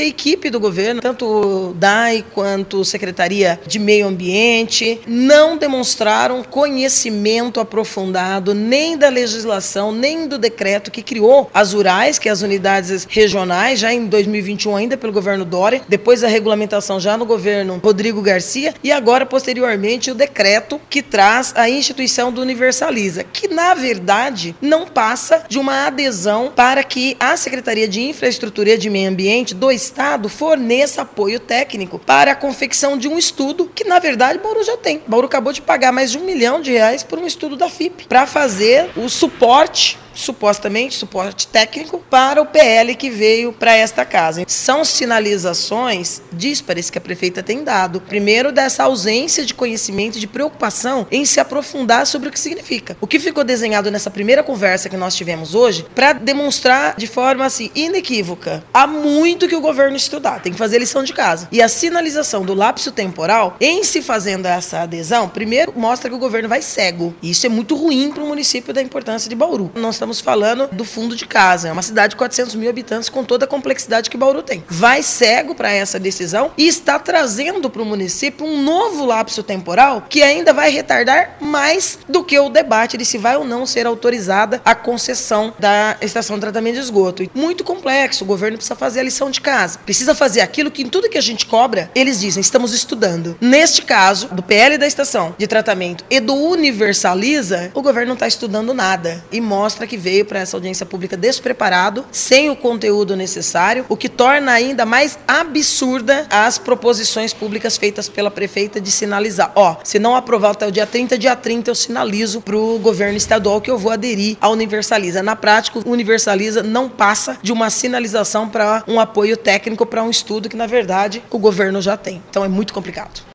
a equipe do governo, tanto o DAI quanto a Secretaria de Meio Ambiente, não demonstraram conhecimento aprofundado nem da legislação, nem do decreto que criou as URAs, que é as unidades regionais, já em 2021 ainda pelo governo Dória, depois a regulamentação já no governo Rodrigo Garcia e agora, posteriormente, o decreto que traz a instituição do Universaliza, que, na verdade, não passa de uma adesão para que a Secretaria de Infraestrutura e de Meio Ambiente do Estado forneça apoio técnico para a confecção de um estudo que, na verdade, Bauru já tem. Bauru acabou de pagar mais de R$1 milhão por um estudo da FIP, para fazer o suporte, supostamente, suporte técnico para o PL que veio para esta casa. São sinalizações díspares que a prefeita tem dado. Primeiro, dessa ausência de conhecimento e de preocupação em se aprofundar sobre o que significa. O que ficou desenhado nessa primeira conversa que nós tivemos hoje, para demonstrar de forma assim, inequívoca, há muito que o governo estudar, tem que fazer lição de casa. E a sinalização do lapso temporal, em se fazendo essa adesão, primeiro mostra que o governo vai cego. E isso é muito ruim para o município da importância de Bauru. Nós estamos falando do fundo de casa. É uma cidade de 400 mil habitantes com toda a complexidade que Bauru tem. Vai cego para essa decisão e está trazendo para o município um novo lapso temporal que ainda vai retardar mais do que o debate de se vai ou não ser autorizada a concessão da estação de tratamento de esgoto. Muito complexo. O governo precisa fazer a lição de casa. Precisa fazer aquilo que em tudo que a gente cobra, eles dizem, estamos estudando. Neste caso, do PL da estação de tratamento e do Universaliza, o governo não está estudando nada e mostra que veio para essa audiência pública despreparado, sem o conteúdo necessário, o que torna ainda mais absurda as proposições públicas feitas pela prefeita de sinalizar. Se não aprovar até o dia 30 eu sinalizo para o governo estadual que eu vou aderir à Universaliza. Na prática, o Universaliza não passa de uma sinalização para um apoio técnico para um estudo que, na verdade, o governo já tem. Então é muito complicado.